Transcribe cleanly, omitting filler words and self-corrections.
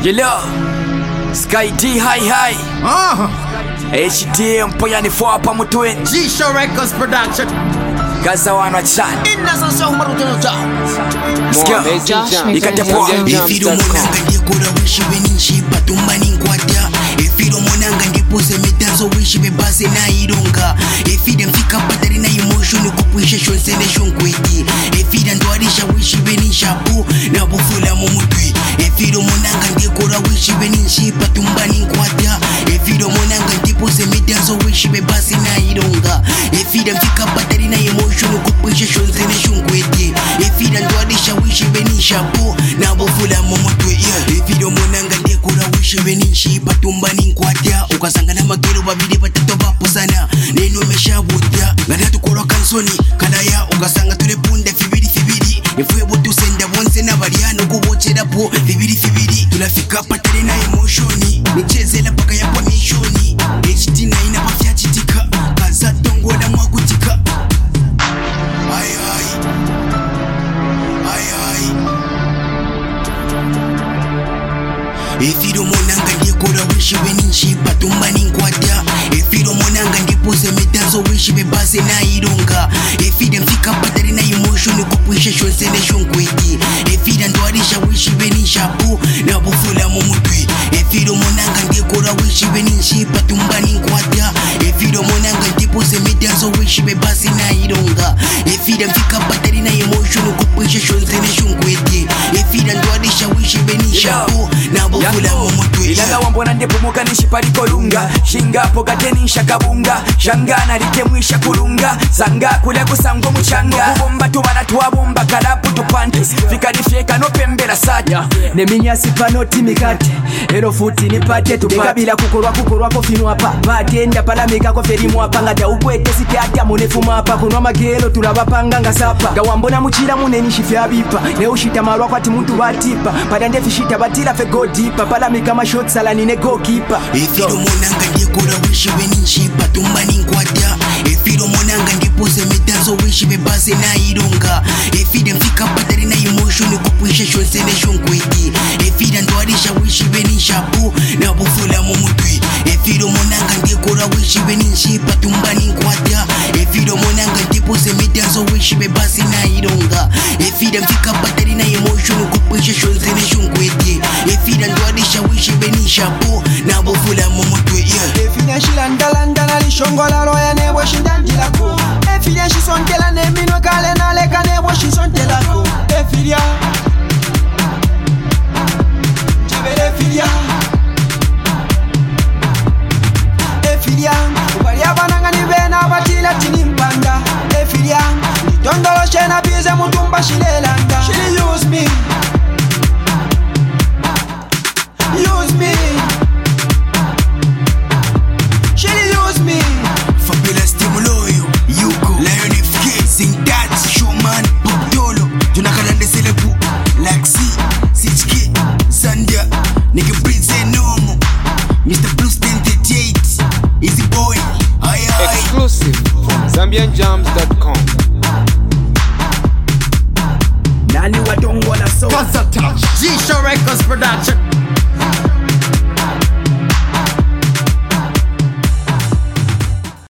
Yellow Sky D high HD mpoyani for hapa mutweni G-Show Records Production Gaza wana chan Inna sasa umarutono chao Ikatepoa Efiro monanga ndikura wishi beninshi patumbani nkwata Efiro monanga ndipose metazo wishi bebase na ironga Efida mfika patari na emotion kupwisha shonsene shonkweti Efida ndwarisha wishi benisha po na bufula mumutwi Efiro monanga ndikura wishi beninshi patumbani nkwata Efiro monanga ndipose metazo wishi bebase na ironga Efida mfika patari na emotion kupwisha shonsene shonkweti Efida ndwarisha wishi benisha po na bufula mumutwi Efiro monanga ndikura wishi beninshi patumbani nkwata ukasanga na magero babiri batatu bapusana neno meshabuta ngati tukora kansoni kana ya ukasanga tule punda fibiri ifuye butusenda bonse n'abariano kubochera po fibiri tulafika patare na emotioni nichezela paka ya permissioni HD9 abafyachitika kaza tongola mwakutika ai Efiro monanga ndikora wishi beninshi patumbani nkwata Efiro monanga ndipose metazo wishi bebase na ironga Efida mfika patari na emotion kupwisha shonsene shonkweti Efida ndwarisha wishi benisha po na bufula mumutwi Efiro monanga ndikora wishi beninshi patumbani nkwata Efiro monanga ndipose metazo wishi bebase na ironga Efida mfika patari na emotion kupwisha shonsene shonkweti Efida ndwarisha wishi benisha po na bufula mumutwi Ilaga wambona ndepumuka nishipariko lunga Shingapo gatenisha kabunga Shangana likemwisha kulunga Sanga kule kusango muchanga Kubomba tubana tuwabumba kalapu tupantis Fikarifyeka no pembela saja Neminyasi panoti mikate Ero futi nipate tupate Dekabila kukorwa kofinu hapa Batenda palamika koferi mwapa Ngata ukwete site atya munefu mapa Kunwa magelo tulabapanga nga sapa Gawambona muchira munenishi fya bipa Neushita marwa kwa timuntu batipa Padande fishita batila fe go deeper Palamika mashot salani ne go keeper Efiro monanga ndikura wishi beninshi patumbani nkwata Efiro monanga ndipose metazo wishi bebase na ironga Efida mfika patari na emotion kupwisha shonsene shonkweti Efida ndwarisha wishi benisha po na bufula mumutwi Efiro monanga ndikura wishi beninshi patumbani nkwata Efiro monanga ndipose metazo wishi bebase na ironga Efida mfika patari na emotion kupwisha shonsene shonkweti Efida ndwarisha wishi benisha po na bufula mumutwi Efida shilandalanda na lishongola roya nebo shindanjilako Efida shisonkela nemino kale na leka nebo shisontelako Efida Jibele Efida Efida Ubali abananga nibena batila tinimpanda Efida Nitondolo shena bize mutumba shilelanda She use me Use me She use me Fabula Stimuloyo Yuko Lion FK Sing that Showman Pop Dolo Junakalande Selebu Laxi CHK Sandia Nigga Prince Nomo Mr. Blues 1038 Easy Boy Exclusive from ZambianJams.com. Nani watongo na so G-Show Records Production